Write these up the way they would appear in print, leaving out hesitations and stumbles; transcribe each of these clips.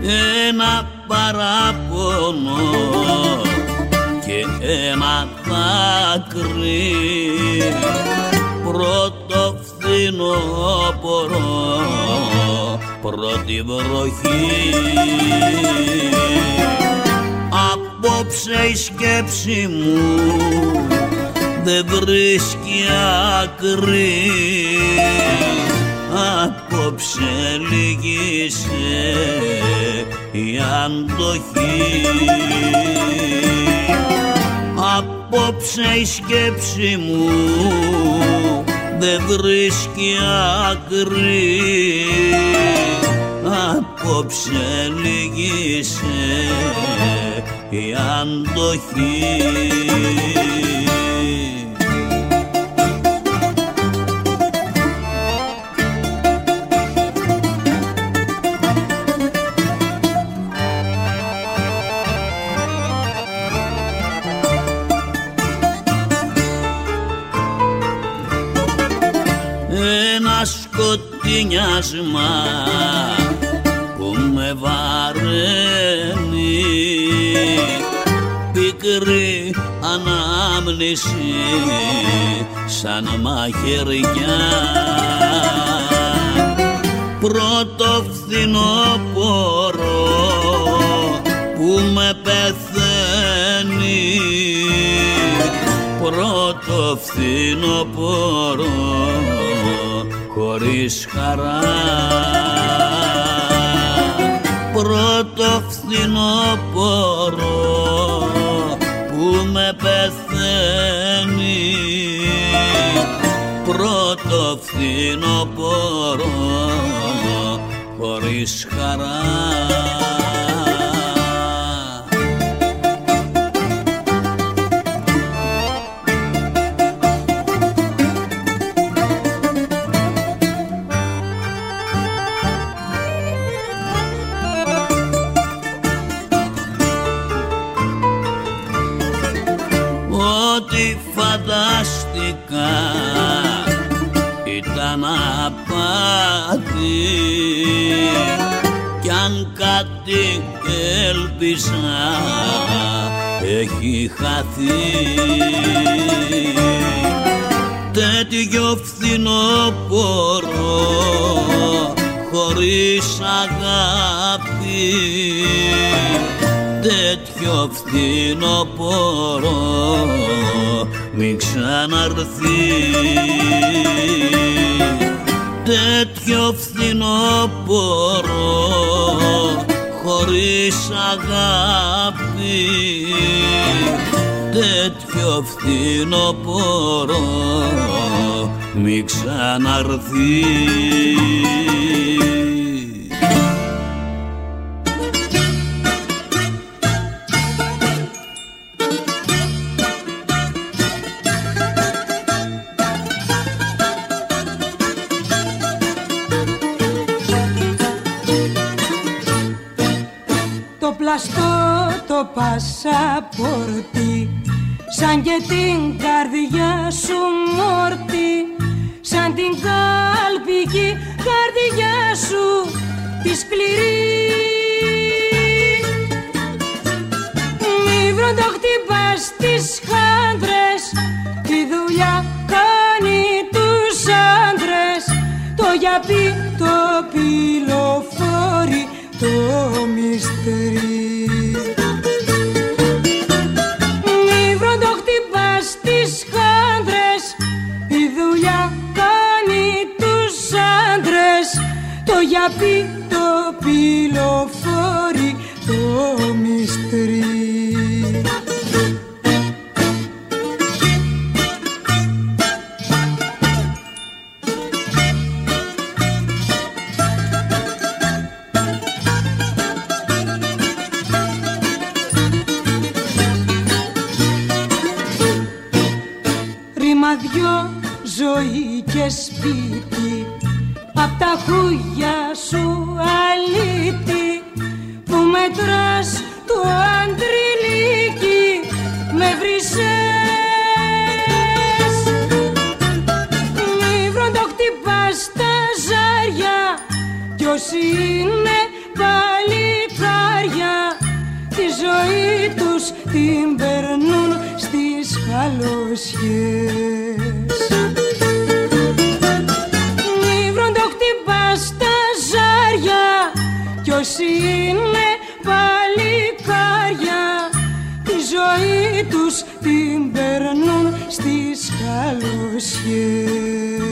ένα παράπονο και ένα δάκρυ, πρώτο φθινόπωρο, πρώτη βροχή. Απόψε η σκέψη μου δεν βρίσκει άκρη, απόψε λύγησε η αντοχή. Απόψε η σκέψη μου δεν βρίσκει άκρη, απόψε λύγησε η αντοχή. Ένα σκοτεινιάσμα που με βαραίνει, πικρή ανάμνηση σαν μαχαιριά. Πρώτο φθινόπωρο που με πεθαίνει, πρώτο φθινόπωρο χωρίς χαρά. Πρώτο φθινόπωρο που με πεθαίνει, πρώτο φθινόπωρο χωρίς χαρά. Ό,τι φαντάστηκα ήταν απάτη, κι αν κάτι έλπιζα έχει χαθεί. Τέτοιο φθινόπωρο χωρίς αγάπη, τέτοιο φθινόπωρο μην ξαναρθεί. Τέτοιο φθινόπωρο χωρίς αγάπη, τέτοιο φθινόπωρο μην ξαναρθεί. Το πασαπόρτι σαν και την καρδιά σου μόρτι, σαν την κάλπικη καρδιά σου τη σκληρή. Μη βροντοχτυπάς τις χάντρες, τη δουλειά κάνει τους άντρες, το γιαπί, το πυλοφόρι, το μυστέρι. Μη βροντοχτυπάς τις χάντρες, η δουλειά κάνει τους άντρες, το γιαπί, το πυλοφόρι, το μυστέρι. δυο ζωή και σπίτι, απ' τα χούγια σου αλήτη, που μετράς το αντριλίκι με βρυσές. Μη βροντοχτυπάς τα ζάρια κι όσοι είναι παλικά ζωή τους την περνούν στις καλοσιές. Μη βροντοχτυπάς τα ζάρια κι όσοι είναι παλικάρια τη ζωή τους την περνούν στις καλοσιές.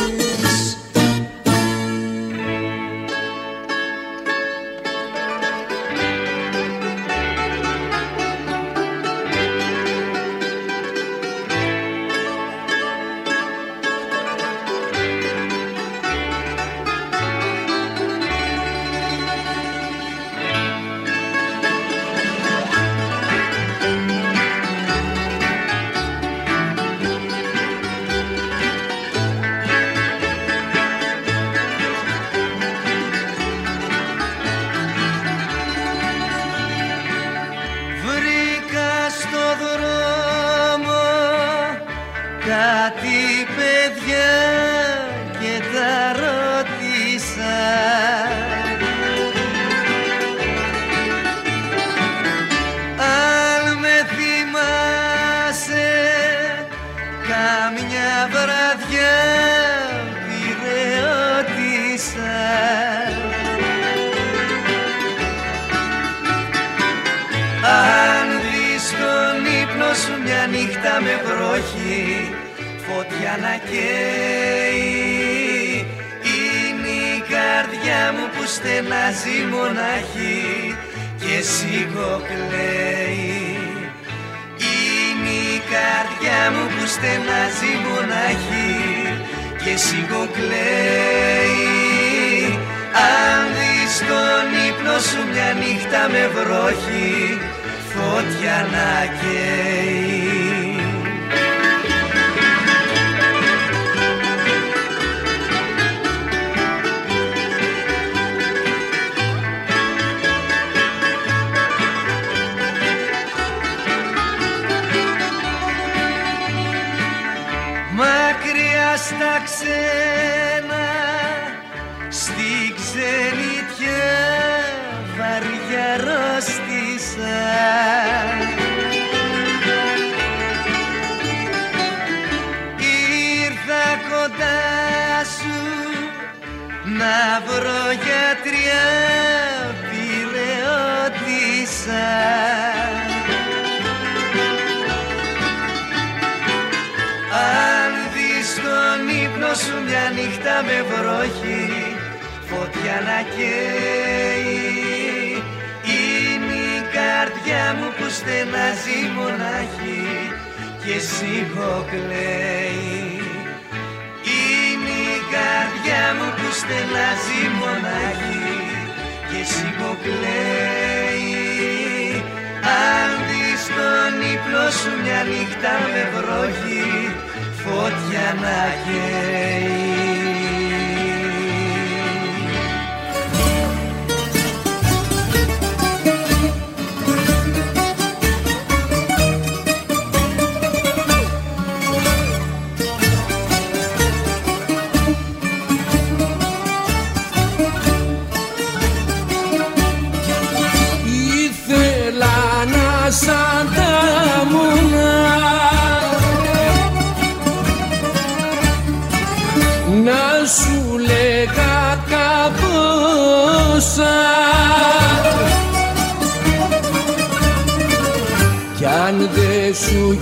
κι αν δε σου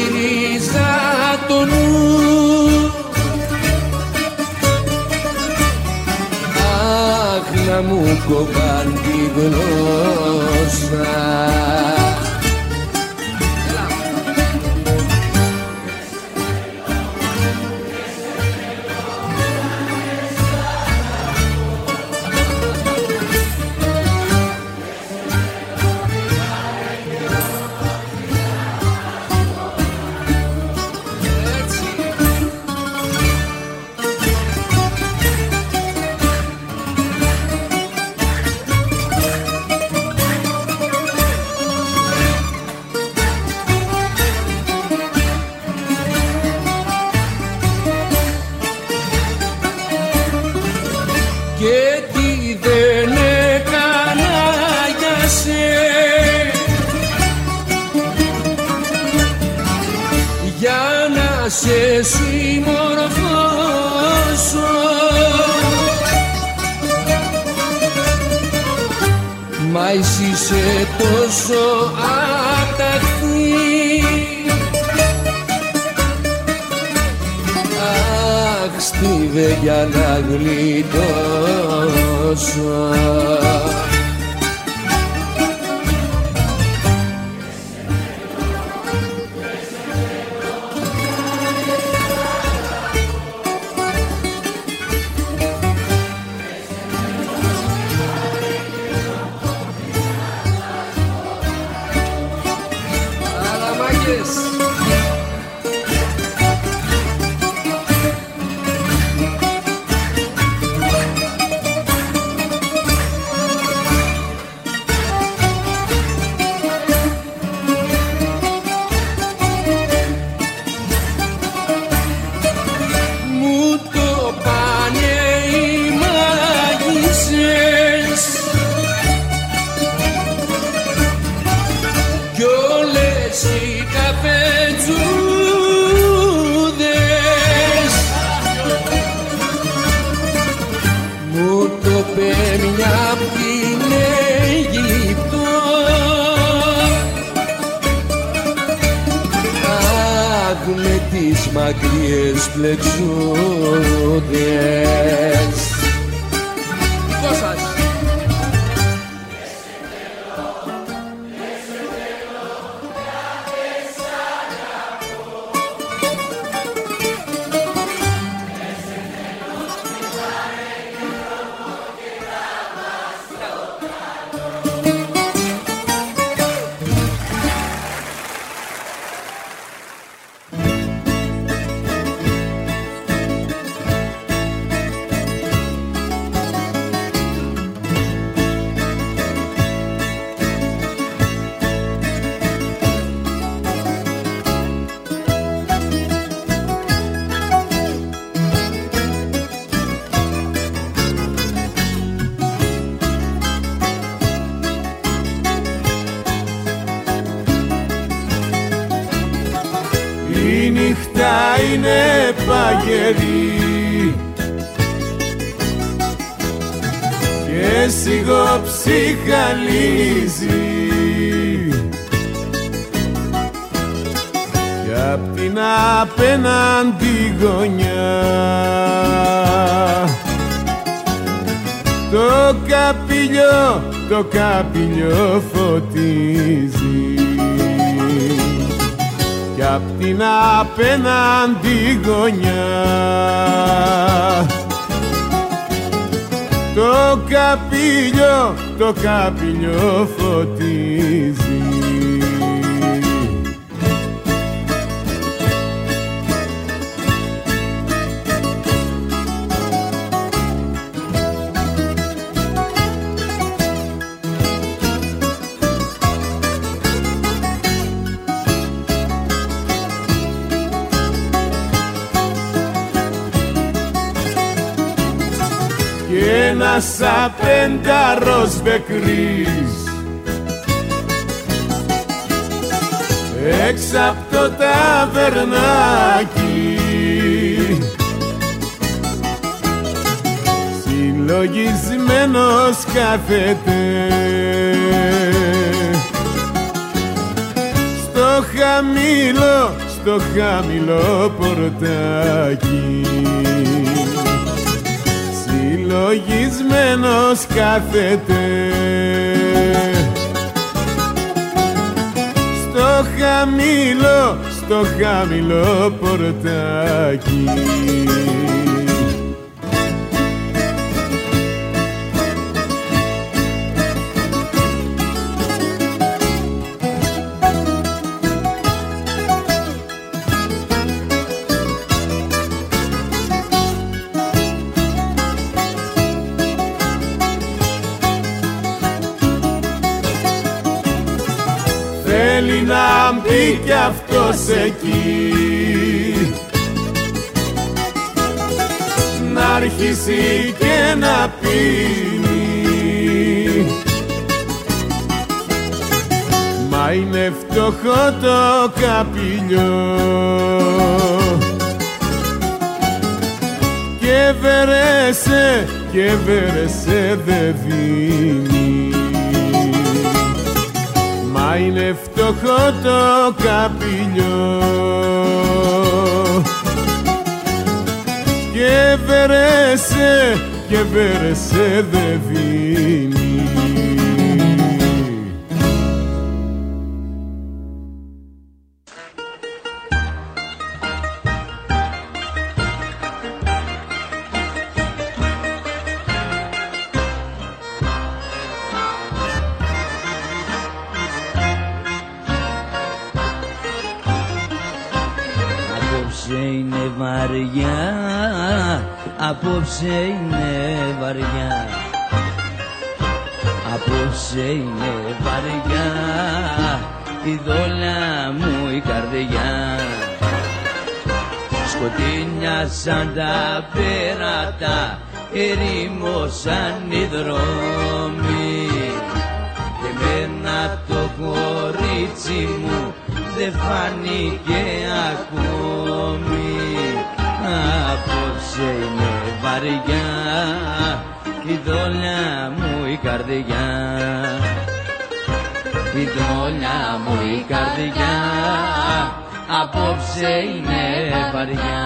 γύριζα το νου, αχ να μου κοβάν τη γλώσσα. σε συμμορφώσω. Μα εσύ είσαι τόσο αταχθή. Αχ, στίβε για να γλιτώσω. Μακριές πλεξούδες. Κώσας. Η νύχτα είναι παγερή και σιγοψυχαλίζει κι απ' την απέναντι γωνιά το καπηλιό φωτίζει κι απ' την απέναντι γωνιά το καπηλιό φωτίζει. Ένας απένταρος μπεκρής έξω απ' το ταβερνάκι συλλογισμένος κάθεται στο χαμηλό πορτάκι συλλογισμένος κάθεται στο χαμηλό πορτάκι. Θέλει να μπει κι αυτός εκεί, να αρχίσει και να πίνει, μα είναι φτωχό το καπηλιό και βέρεσε δε δίνει. Μα είναι φτωχό το καπηλιό και βέρεσε δε δίνει. Απόψε είναι βαριά, απόψε είναι βαριά η δόλια μου η καρδιά. Σκοτεινιάσαν τα πέρατα, ερημώσαν οι δρόμοι και εμένα το κορίτσι μου δεν φάνηκε ακόμη. Απόψε είναι βαριά η δόλια μου η καρδιά, η δόλια μου η καρδιά, απόψε είναι βαριά.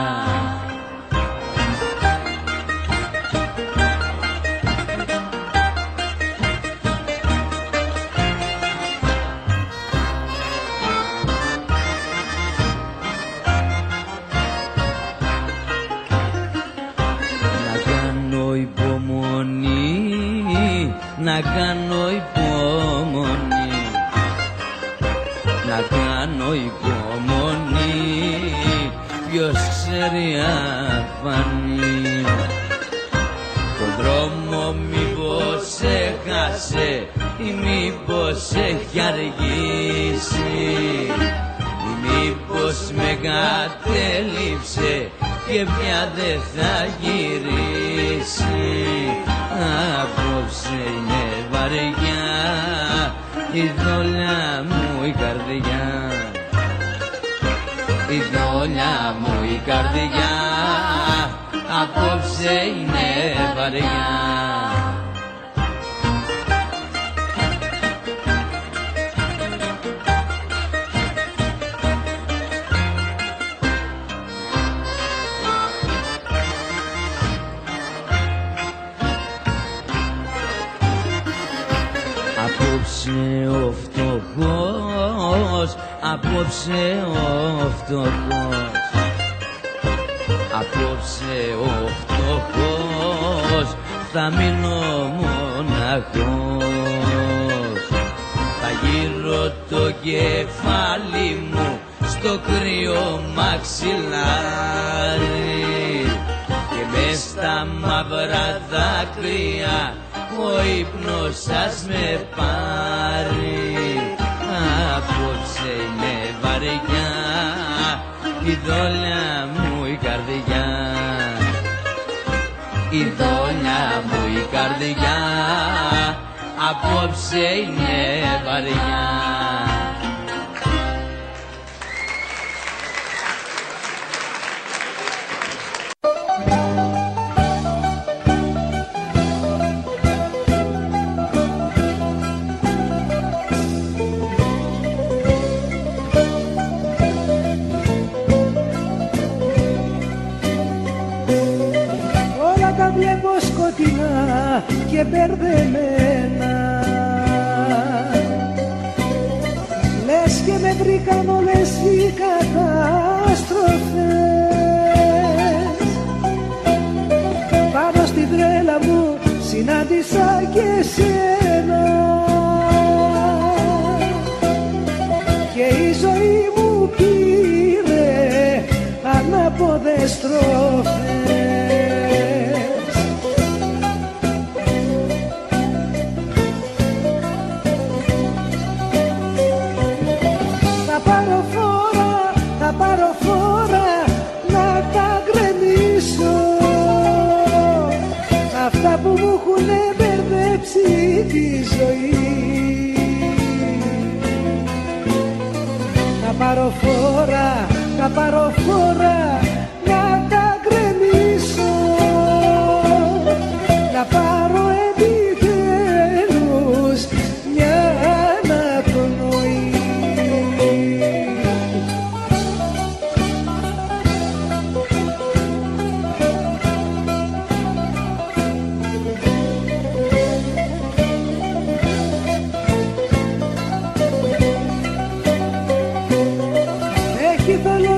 Να κάνω υπομονή, να κάνω υπομονή, ποιος ξέρει αν φανεί. Τον δρόμο μήπως έχασε ή μήπως έχει αργήσει, ή μήπως με κατέληψε και πια δεν θα γυρίσει. Απόψε είναι βαριά η δόλια μου η καρδιά, η δόλια μου η καρδιά, απόψε είναι βαριά. Απόψε ο φτωχός, απόψε ο φτωχός, απόψε ο φτωχός, θα μείνω μοναχός. Θα γύρω το κεφάλι μου στο κρύο μαξιλάρι και μες στα μαύρα δάκρυα ο ύπνος σας με πάρει. Απόψε είναι βαριά η δόλια μου η καρδιά, η δόλια μου η καρδιά, απόψε είναι βαριά. Και μπερδεμένα, λες και με βρήκαν όλες οι καταστροφές. Πάνω στην τρέλα μου συνάντησα και σένα και η ζωή μου πήρε ανάποδες στροφές. Που μου έχουνε μπερδέψει τη ζωή. Θα πάρω φόρα να τα γκρεμίσω.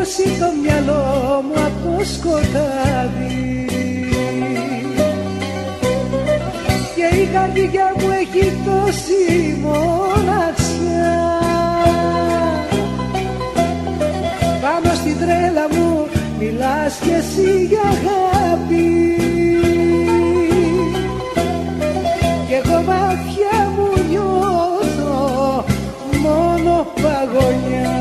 σώσει το μυαλό μου από το σκοτάδι και η καρδιά μου έχει τόση μοναξιά. Πάνω στην τρέλα μου μιλάς κι εσύ για αγάπη κι εγώ μάτια μου νιώθω μόνο παγωνιά.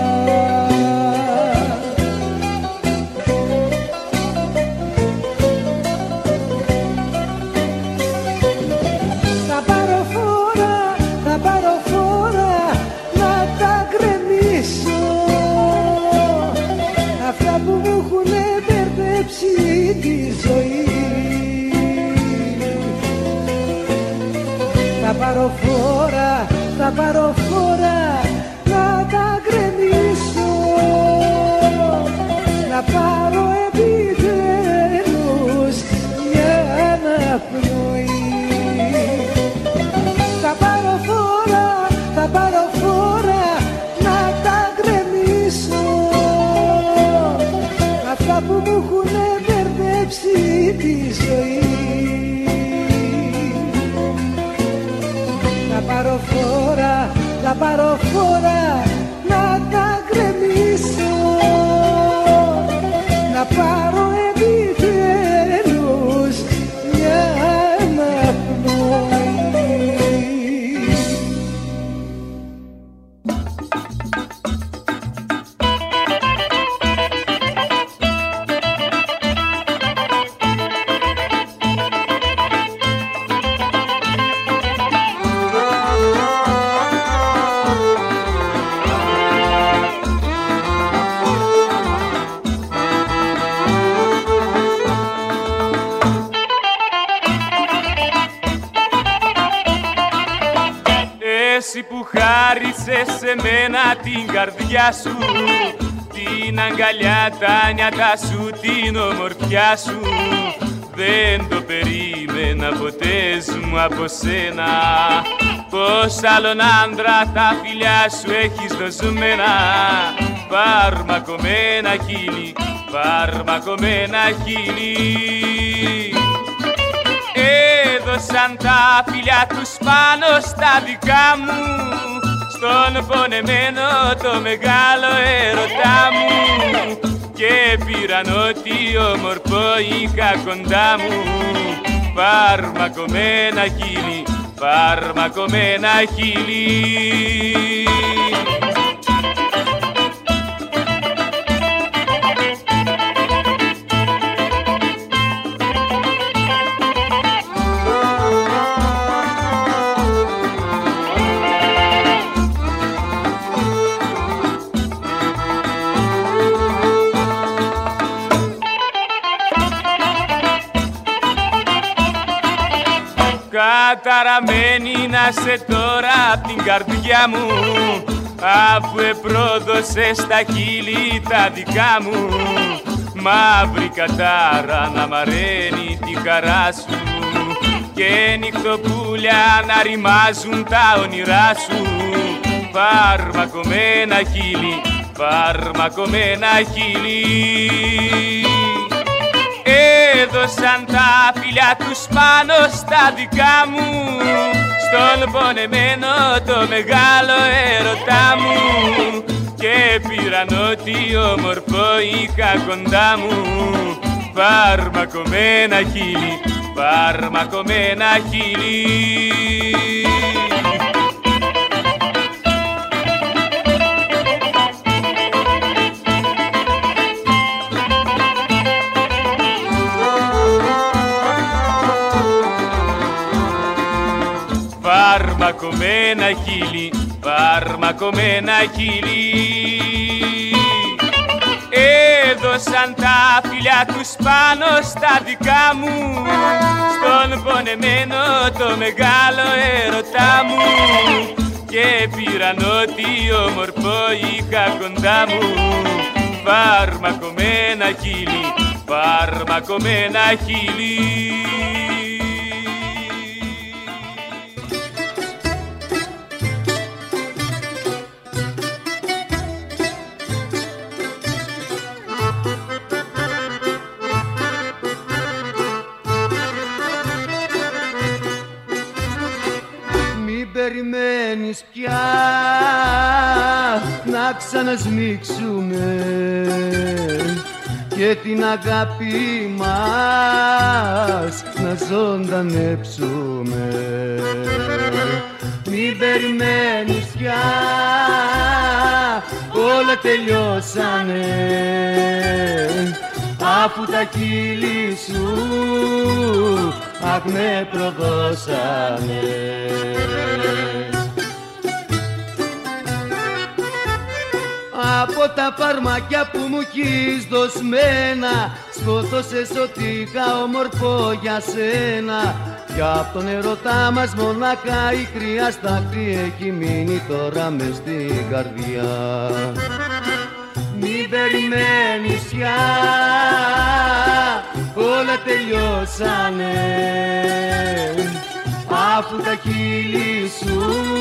Θα πάρω φόρα να τα γκρεμίσω αυτά που μου έχουνε μπερδέψει τη ζωή. Θα πάρω φόρα να τα γκρεμίσω, να πάρω επιτέλους μια αναπνοή. Θα πάρω φόρα να τα γκρεμίσω αυτά που μου έχουνε μπερδέψει τη ζωή. Θα πάρω φόρα να τα γκρεμίσω, να πάρω επιτέλους μια αναπνοή. Εσύ που χάρισες σε μένα την καρδιά σου, την αγκαλιά, τα νιάτα σου, την ομορφιά σου, δεν το περίμενα ποτέ μου από σένα. Πως άλλον άντρα τα φιλιά σου έχεις δοσμένα, φαρμακωμένα χείλη, φαρμακωμένα χείλη. Έδωσαν τα φιλιά τους πάνω στα δικά μου, στον πονεμένο το μεγάλο έρωτά μου, και πήραν ό,τι όμορφο είχα κοντά μου, φαρμακωμένα χείλη, φαρμακωμένα χείλη. Καταραμένη να σε τώρα απ' την καρδιά μου, αφού επρόδωσες τα χείλη τα δικά μου, μαύρη κατάρα να μαραίνει τη χαρά σου και νυχτοπούλια να ρημάζουν τα όνειρά σου, φαρμακωμένα χείλη, φαρμακωμένα χείλη. Έδωσαν τα φιλιά τους πάνω στα δικά μου, στον πονεμένο το μεγάλο έρωτά μου, και πήραν ό,τι όμορφο είχα κοντά μου, φαρμακωμένα χείλη, φαρμακωμένα χείλη. Φαρμακωμένα χείλη, φαρμακωμένα χείλη. Έδωσαν τα φιλιά τους πάνω στα δικά μου, στον πονεμένο το μεγάλο έρωτά μου, και πήραν ό,τι όμορφο είχα κοντά μου, φαρμακωμένα χείλη, φαρμακωμένα χείλη. περιμένεις πια να ξανασμίξουμε και την αγάπη μας να ζωντανέψουμε. Μην περιμένεις πια, όλα τελειώσανε αφού τα κύλη σου αχ με προδώσανε. Από τα φαρμακιά που μου έχεις δοσμένα σκότωσες ό,τι είχα όμορφο για σένα. Κι απ' τον ερωτά μας μονάχα η κρύα στάχτη έχει μείνει τώρα μες στην καρδιά. Μην περιμένεις πια, όλα τελειώσανε αφού τα κύλη σου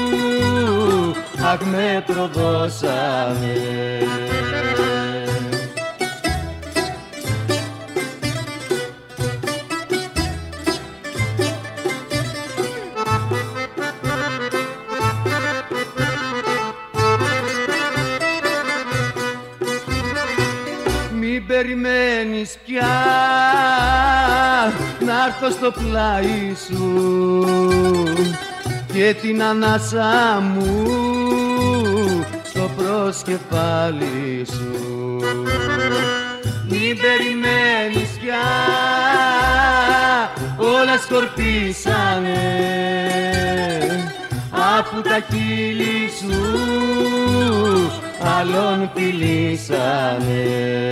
αχ με προδώσανε. Μην περιμένεις πια να έρθω στο πλάι σου και την ανάσα μου στο προσκεφάλι σου. Μην περιμένεις πια, όλα σκορπίσανε αφού τα χείλη σου άλλον φιλήσανε.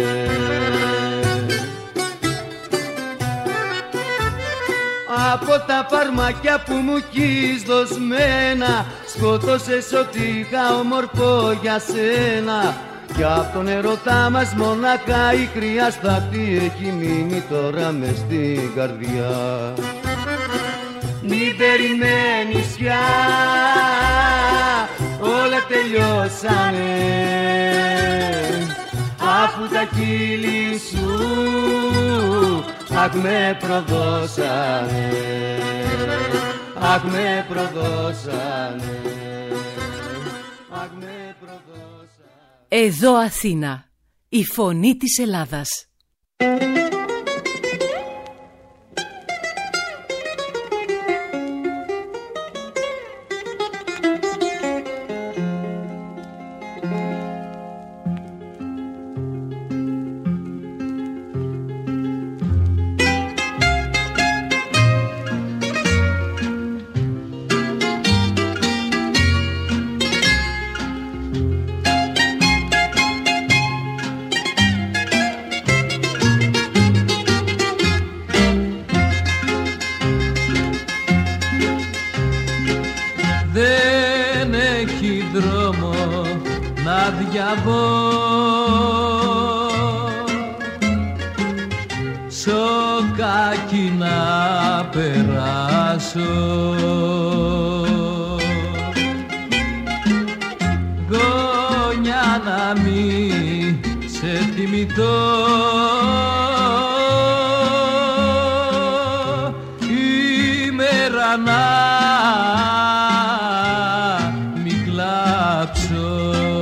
Από τα φαρμακιά που μου έχεις δοσμένα σκότωσες ό,τι είχα όμορφο για σένα. Κι απ' τον ερωτά μας μονάχα η κρύα στάχτη έχει μείνει τώρα μες στην καρδιά. Μην περιμένεις πια, όλα τελειώσανε αφού τα κύλη σου αχ με προδώσανε, αχ με προδώσανε, αχ με προδώσανε. Εδώ Αθήνα, η φωνή της Ελλάδας. Σοκάκι να περάσω, γόνια να μη σε θυμηθώ, ημέρα να μη κλάψω.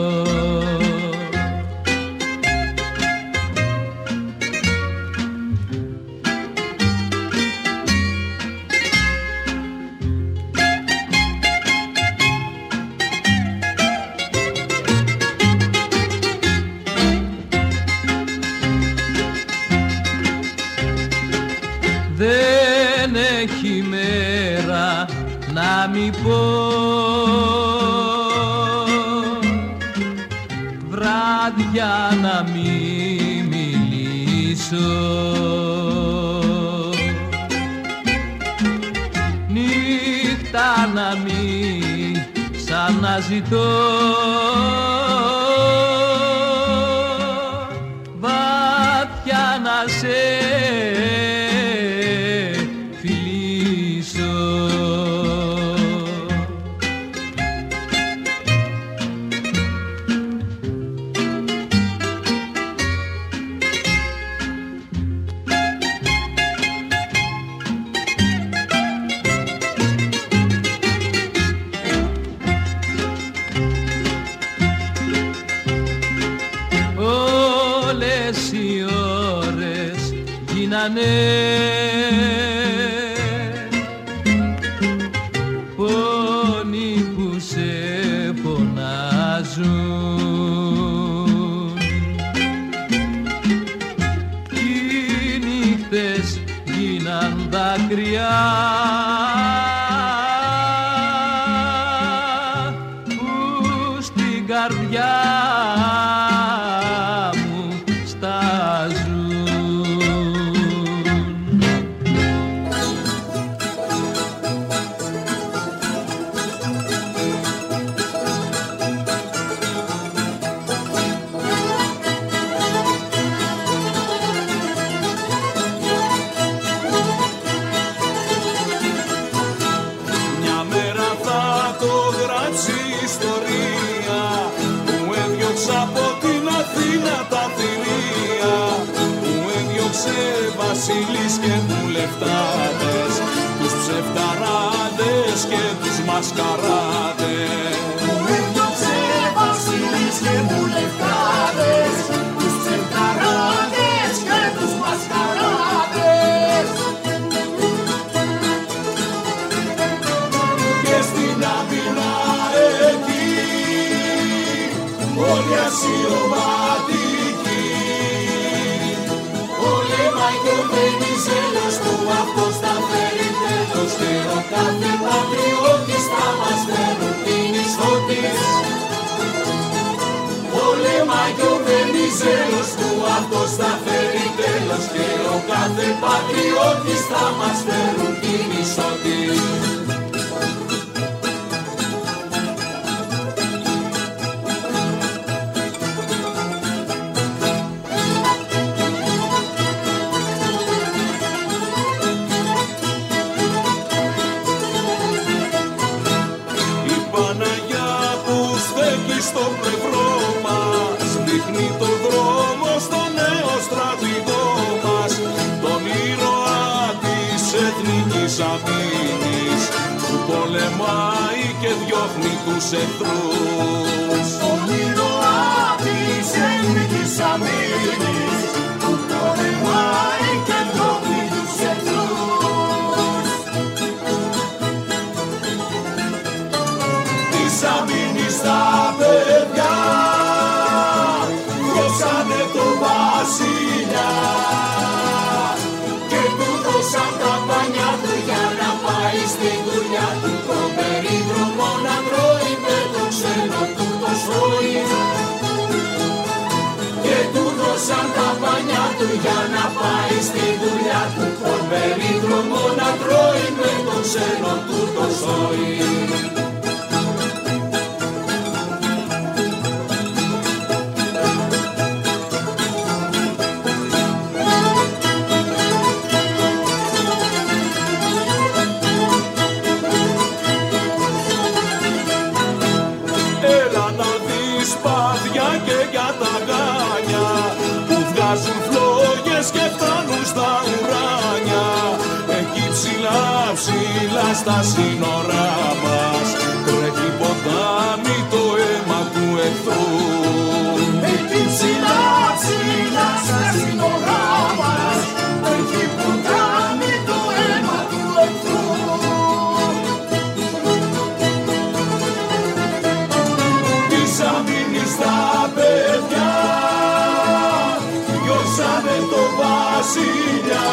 Δεν έχει μέρα να μη πω, βράδια να μη μιλήσω, νύχτα να μη σαν να ζητώ, βάθια να σε βασιλείς και βουλευτάδες, τους ψευταράδες και τους μασκαράδες. Που έδιωξε βασιλείς και βουλευτάδες, τους ψευταράδες και τους μασκαράδες. Και στην άμυνα εκεί όλοι ασιωματικοί, πολεμάει και ο Βενιζέλος του, αυτός θα φέρει τέλος, και ο κάθε πατριώτης θα μας φέρουν την ίσο της. Πολεμάει και ο Βενιζέλος του, αυτός θα φέρει τέλος, και ο κάθε πατριώτης θα μας φέρουν την ίσο της. Στο πλευρό μας δείχνει το δρόμο στο νέο στρατηγό μας, τον ήρωα της εθνικής αμήνης, που πολεμάει και διώχνει τους εχθρούς. Τον ήρωα της εθνικής αμήνης, που πολεμάει και διώχνει τους εχθρούς. Της αμήνης τα παιδιά διώξανε το βασιλιά και του δώσαν τα πανιά του για να πάει στη δουλειά του, το περίδρομο να τρώει με το ξένο του το σόι. Και του δώσαν τα πανιά του για να πάει στη δουλειά του, το περίδρομο να τρώει με το ξένο του το σόι. Και για τα γάνια που βγάζουν φλόγες και φτάνουν στα ουράνια, εκεί ψηλά ψηλά στα σύνορά μας τρέχει ποτάμι το αίμα του εχθρού. Εκεί ψηλά ψηλά στα σύνορά μας τρέχει ποτάμι το αίμα του εχθρού. Της αμήνης τα παιδιά διώξανε το βασιλιά,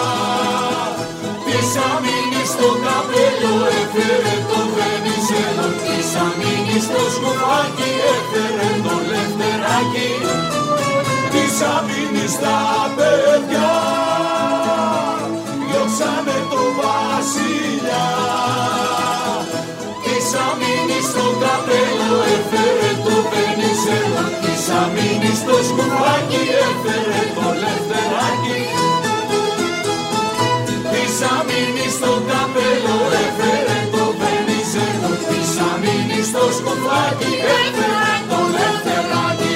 της αμήνης το καπέλο έφερε το Βενιζέλο, της αμήνης το σκουφάκι έφερε το Λευτεράκι. Της αμήνης τα παιδιά διώξανε το βασιλιά, της αμήνης το καπέλο έφερε το Βενιζέλο, της αμήνης το σκουφάκι έφερε το Λευτεράκι. Της αμήνης το καπέλο έφερε το Βενιζέλο, της αμήνης το σκουφάκι έφερε το Λευτεράκι.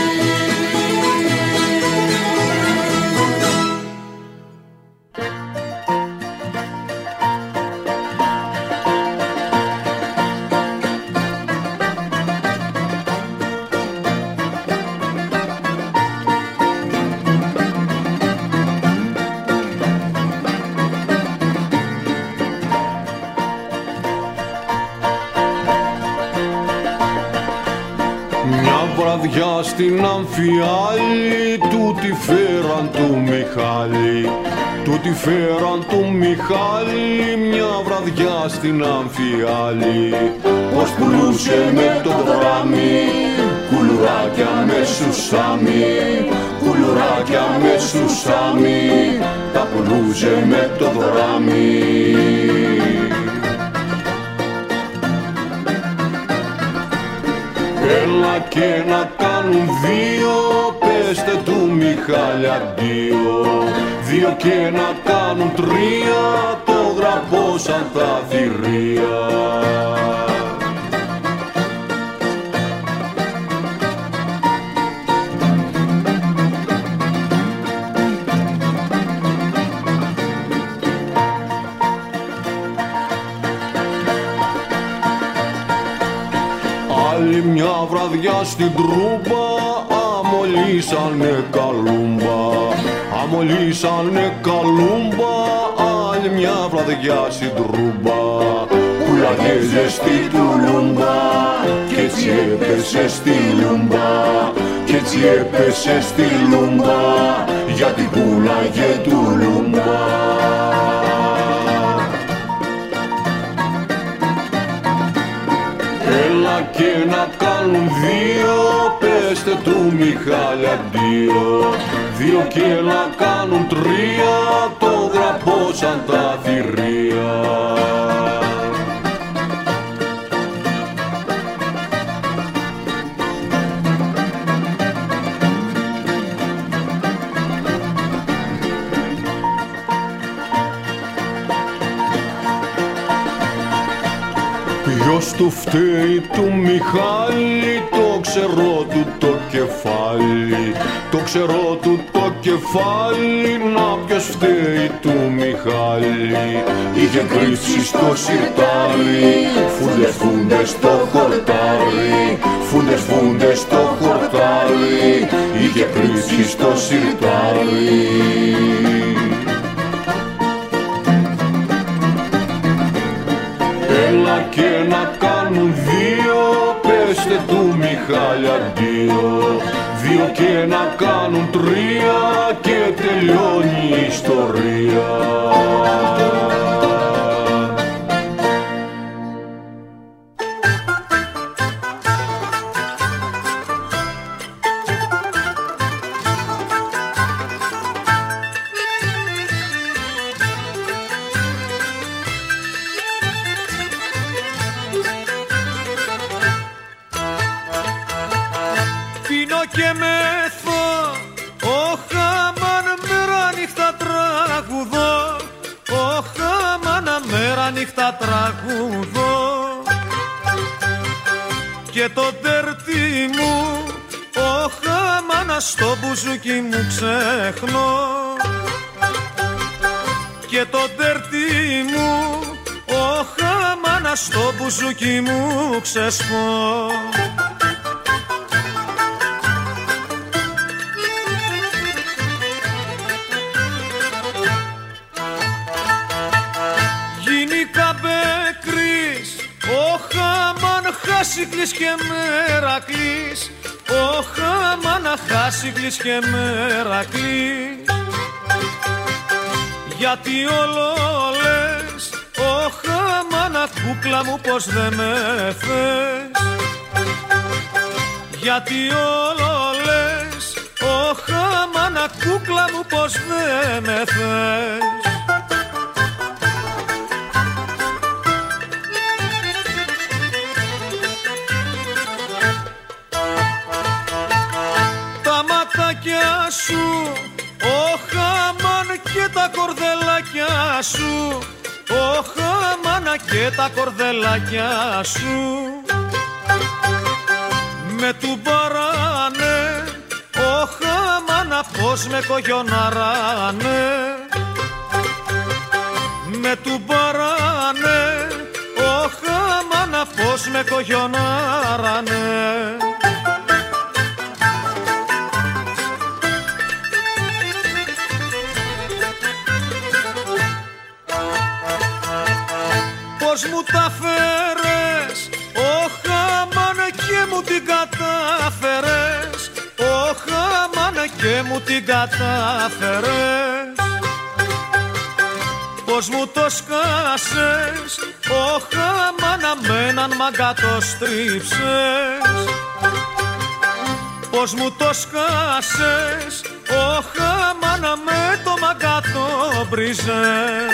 Βραδιά στην Αμφιάλη τούτη φέραν του Μιχάλη, τούτη φέραν του Μιχάλη, μια βραδιά στην Αμφιάλη. Πως πουλούσε με το δράμι κουλουράκια με σουσάμι, κουλουράκια με σουσάμι, τα πουλούσε με το δράμι. Έλα και να κάνουν δύο, πέστε του Μιχάλη αντίο. Δύο και να κάνουν τρία, το γραπώσαν τα θηρία. Άλλη μια βραδιά στην Τρούμπα αμολύσανε καλούμπα, αμολύσανε καλούμπα. Άλλη μια βραδιά στην Τρούμπα πουλάγε ζεστή τουλούμπα κι έτσι έπεσε στη λούμπα, κι έτσι έπεσε στη λούμπα γιατί πουλάγε τουλούμπα. Έλα και να κάνουν δύο, πέστε του Μιχάλη αντίο. Δύο και να κάνουν τρία, το γραπώσαν τα θηρία. Ποιος του φταίει του Μιχάλη, το ξερό του το κεφάλι, το ξερό του το κεφάλι. Να ποιος φταίει του Μιχάλη, είχε κρύψει στο σιρτάρι, φούντες φούντες στο χορτάρι, φούντες φούντες στο χορτάρι, είχε κρύψει στο σιρτάρι. Έλα και να κάνουν δύο, πέστε του Μιχάλη αντίο. Δύο και να κάνουν τρία και τελειώνει η ιστορία. Νύχτα τραγουδώ και το τέρτι μου όχα στο μπουζούκι μου ξέχνω και το τέρτι μου όχα στο μπουζούκι μου ξεσπώ. Χάσικλης και Μερακλής, όχα μάνα Χάσικλης και Μερακλής. Γιατί όλο λες, όχα μάνα κούκλα μου πως δεν με θες. Γιατί όλο λες, όχα μάνα κούκλα μου πως δεν με θες. Σου, όχα μάνα και τα κορδελάκια σου, όχα μάνα και τα κορδελάκια σου. Με του παράνε, όχα μάνα πως με κογιοναράνε. Με του παράνε, όχα μάνα πως με κογιοναράνε. Πώς μου τα φέρες, όχα μάνα και μου την κατάφερες, όχα μάνα και μου την κατάφερες. Πώς μου το σκάσες, όχα μάνα με έναν μαγκά το στρίψες. Πώς μου το σκάσες, όχα μάνα με το μαγκά το μπριζες.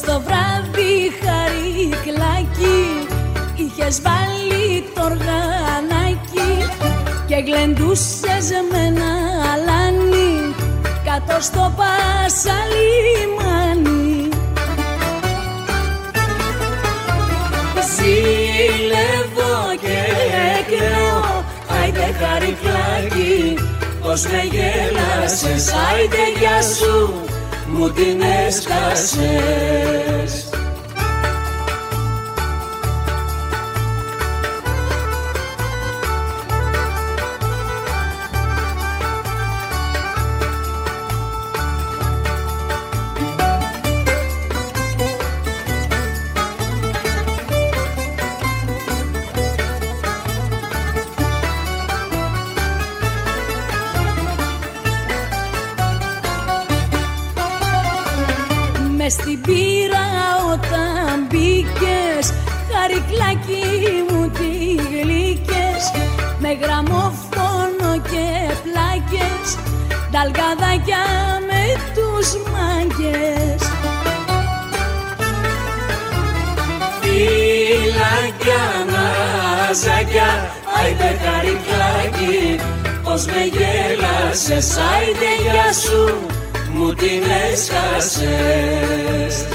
το βράδυ χαρικλάκι είχες βάλει το οργανάκι και γλεντούσες με ένα αλάνι κάτω στο Πασαλιμάνι. Ζήλευω και κλαίω, άιντε χαρικλάκι, πως με γέλασες, άιντε γεια σου, μου την έσκασες. Μες στην πύρα όταν μπήκες, χαρικλάκι μου τι γλύκες, με γραμμόφωνο και πλάκες, νταλγαδάκια με τους μάγκες. Φυλάκια, ναζάκια, άιντε χαρικλάκι, πως με γέλασες, άιντε γεια σου, μου την έσκασες.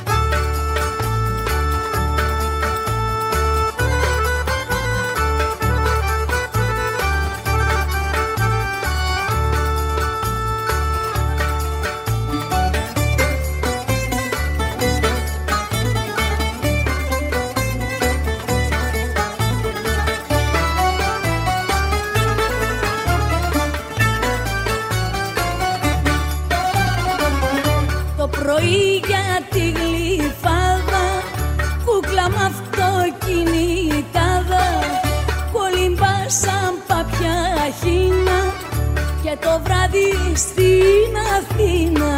Πρωί για τη γλυφάδα, κούκλα μ' αυτοκινητάδα, κολυμπάσαν παπιά χίνα και το βράδυ στην Αθήνα.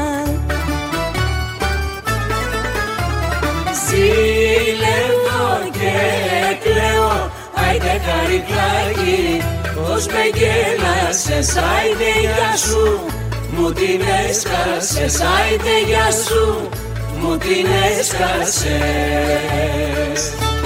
Ζήλευω και κλαίω, άιντε χαρικλάκι, πως με γέλασες, άιντε γεια σου, μου την έσκασες, άιντε γεια σου, μου την έσκασες.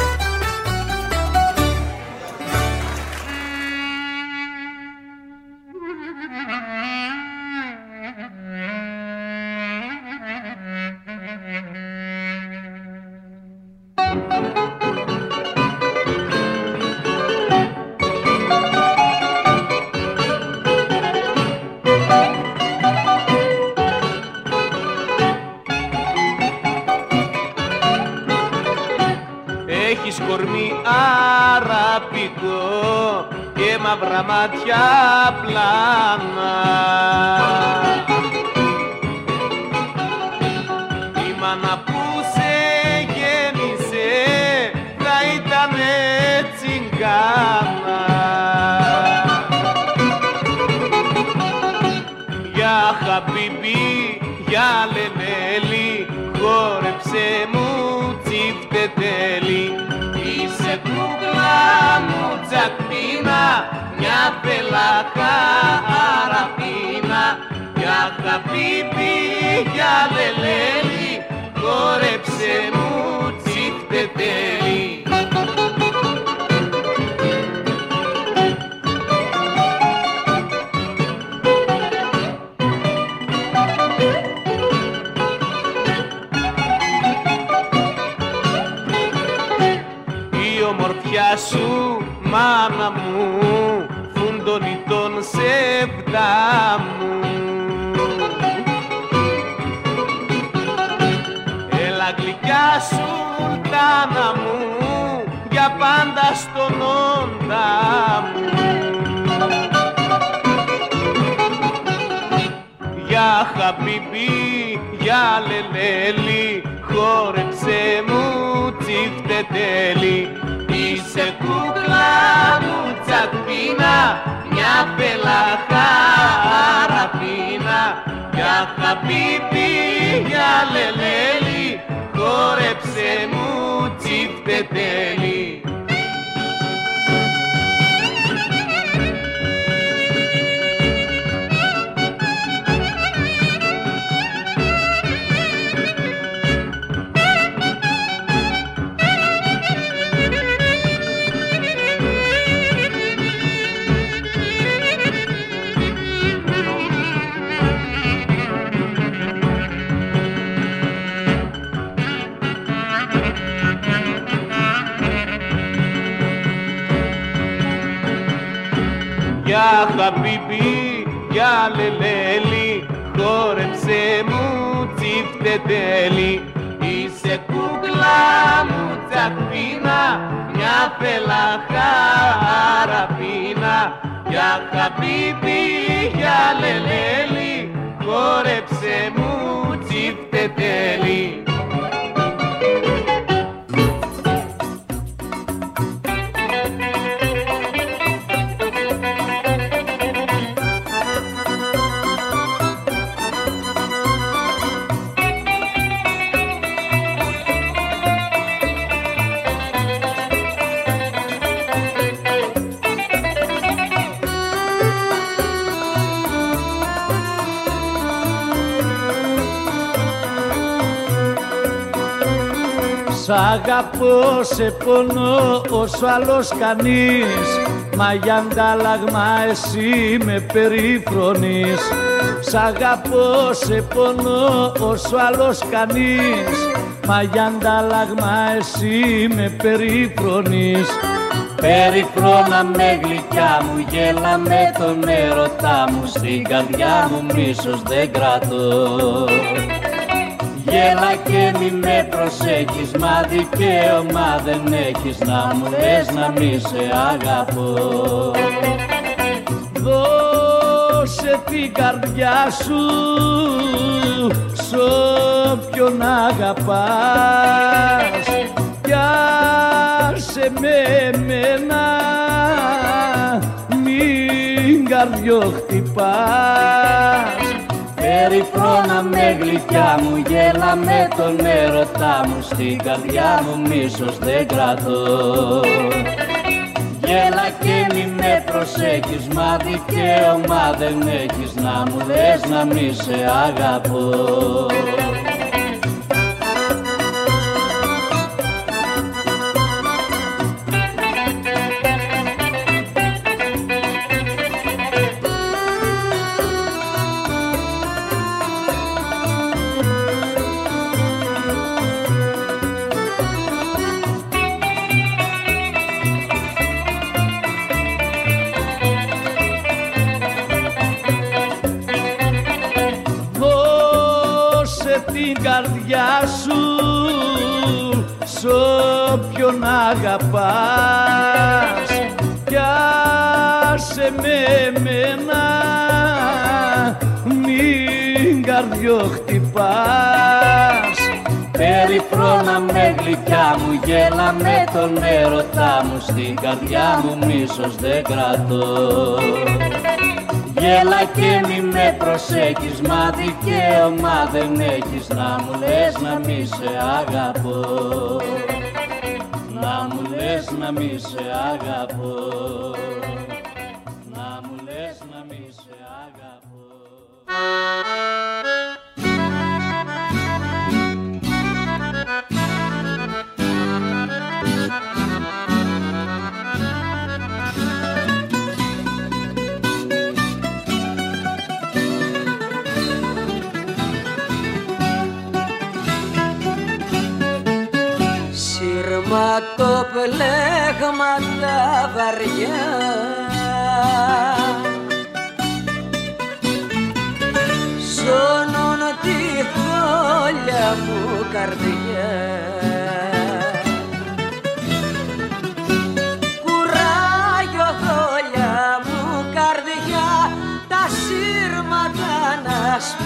Μαύρα μάτια πλάνα, η μάνα που σε γέννησε θα ήτανε τσιγκάνα. Για χαμπίμπι, για λενέλη, χόρεψε μου τσιφτετέλη. Είσαι κούκλα μου τσακπίνα, μια πελάχα αραπίνα. Για χαμπίμπι, για λελέλη, χόρεψε μου τσιφτετέλη. Σου, μάνα μου, φουντώνει τον σεβδά μου. Έλα γλυκιά σουλτάνα μου, για πάντα στον όντα μου. Για χαμπίμπι, για λελέλη, χόρεψε μου τσιφτετέλη. Είσαι κούκλα μου τσακπίνα, μια πελάχα αραπίνα. Για χαμπίμπι, για λελέλη, χόρεψε μου τσιφτετέλη. για χαμπίμπι, για λελέλη, χόρεψε μου τσίφτε τέλει. Είσαι κούκλα μου τσακπίνα, μια φελαχαραπίνα, για χαμπίμπι, για λελέλη, χόρεψε μου τσίφτε τέλει. Σ' αγαπώ, σε πονώ όσο άλλος κανείς, μα για αντάλλαγμα εσύ με περιφρονείς. Σ' αγαπώ, σε πονώ όσο άλλος κανείς, μα για αντάλλαγμα εσύ με περιφρονείς. Περιφρώνα με γλυκιά μου, γέλα με τον έρωτά μου, στην καρδιά μου μίσος δεν κρατώ. Γέλα και μη με προσέχεις, μα δικαίωμα δεν έχεις να μου λες να μη σε αγαπώ. Δώσε την καρδιά σου σ' όποιον αγαπάς κι άσε με εμένα, μην καρδιοχτυπάς. Περιφρώνα με γλυκιά μου, γέλα με τον έρωτά μου, στην καρδιά μου μίσος δεν κρατώ. Γέλα και μη με προσέχεις, μα δικαίωμα δεν έχεις να μου λες να μη σε αγαπώ. Την καρδιά σου σ' όποιον αγαπάς κι άσε με εμένα, μην καρδιοχτυπάς. Περιφρώνα με γλυκιά μου, γέλα με τον έρωτά μου, στην καρδιά μου μίσος δεν κρατώ. Γέλα και μη με προσέχεις, μα δικαίωμα δεν έχεις να μου λες να μη σε αγαπώ. Να μου λες να μη σε αγαπώ. Να μου λες να μη σε αγαπώ. Συρματοπλέγματα βαριά σώνουν τη θόλια μου καρδιά. Κουράγιο θόλια μου καρδιά, τα σύρματα να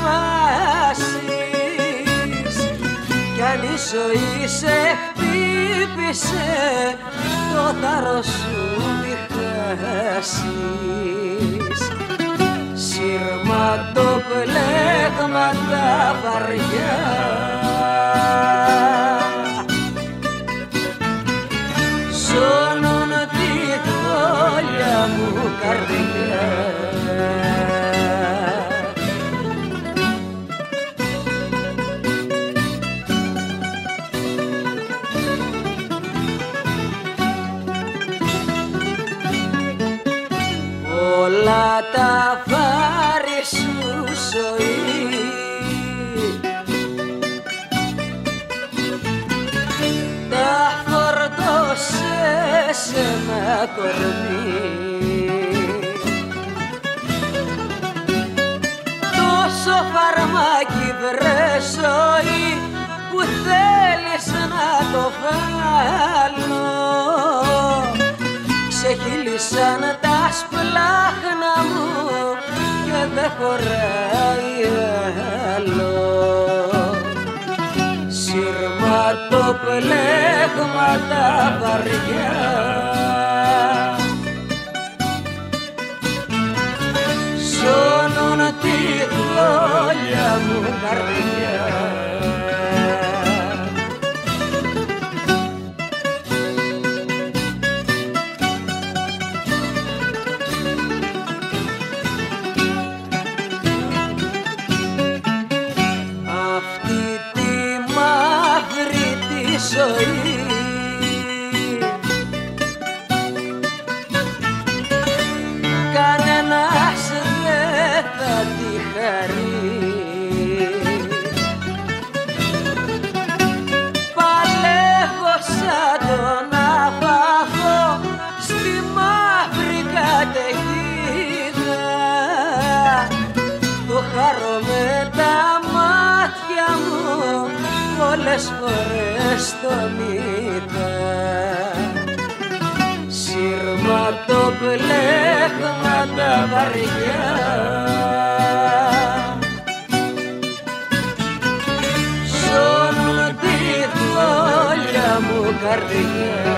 σπάσεις κι αν η ζωή σε χτύπησε το θάρρος σου μη χάσεις. Συρματοπλέγματα βαριά σώνουν τη θόλια μου καρδιά. Όλα τα βάρη σου ζωή τα φορτώσες σε ένα κορμί φαρμάκι βρε ζωή που θέλεις να το βγάλω. Ξεχύλισαν τα σπλάχνα μου και δεν χωράει άλλο. Συρματοπλέγματα βαριά σώνουν τη δόλια μου καρδιά. Ζωή κανένας δεν θα τη χαρεί. Παλεύω σαν τον ναυαγό στη μαύρη καταιγίδα. Το χαρώ με τα μάτια μου πολλές φορές τον είδα. Συρματοπλέγματα βαριά σώνουν τη δόλια μου καρδιά.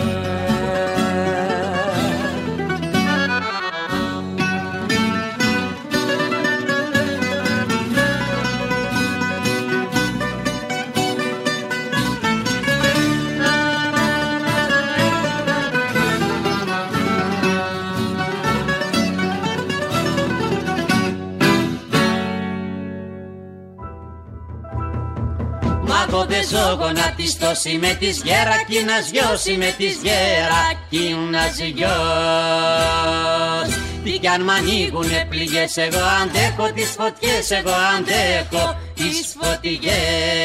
Μάγονται ζωγονάτιστος με της γέρα κι να σγιώσει με της γέρα κι να σγιώσει. Τι κι αν μ' ανοίγουνε πληγές εγώ αντέχω τις φωτιές, εγώ αντέχω τις φωτιές.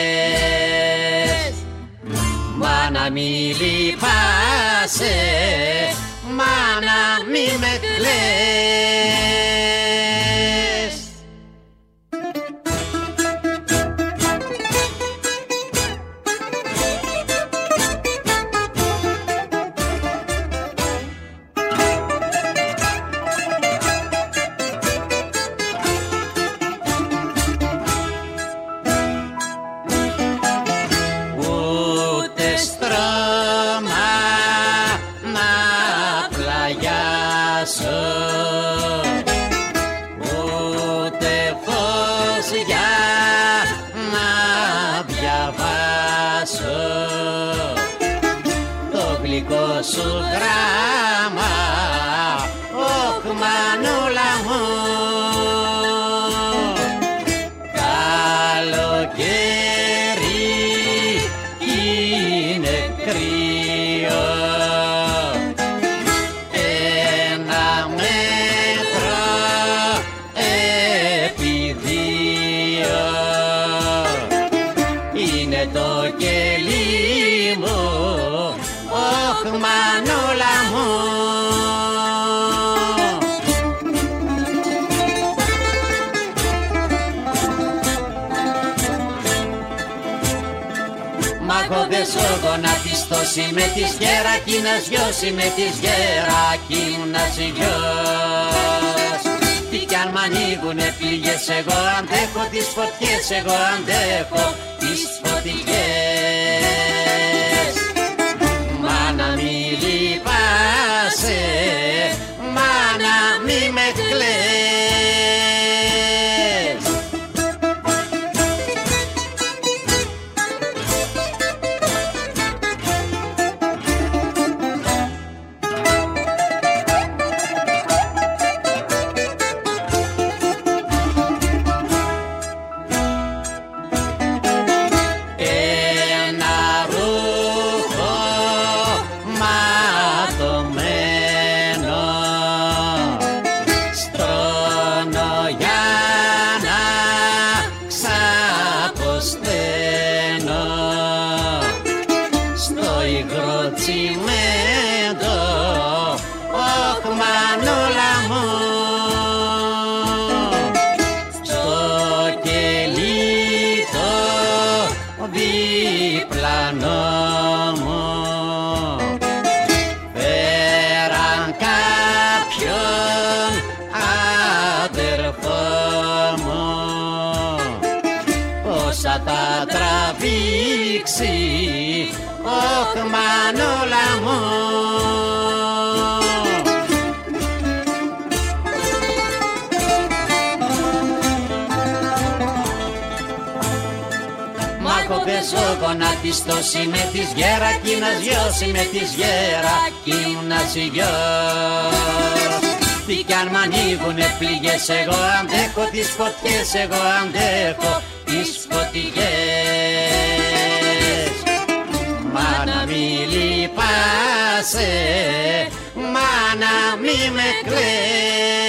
Μάνα μη λυπάσαι, μάνα μη με κλαις. Ούτε φως για να διαβάσω το γλυκό σου γράμμα, όχ μανούλα μου. Καλοκαίρι είναι κρύο, ένα μέτρο επί δύο είναι το κελί μου, όχ μανούλα μου. Μάγονται ζωγονάτιστος με της γέρα κι να σγιώσει με της γέρα κι να σγιώσει. Τι κι αν μ' ανοίγουνε πληγές εγώ αντέχω τις φωτιές, εγώ αντέχω τις φωτιές. Μάνα μη λυπάσαι, μάνα μη με κλαις. Στο εσύ, όχ μανούλα μου. Πέσω γονατιστός είμαι της γέρα κι ένας γιος είμαι της γέρα κι ήμνας γιος. Τι κι αν μ' ανοίγουνε πληγές εγώ αντέχω τις φωτιές, εγώ αντέχω τις φωτιές. Μάνα μη λυπάσαι, μάνα μη με κλαις.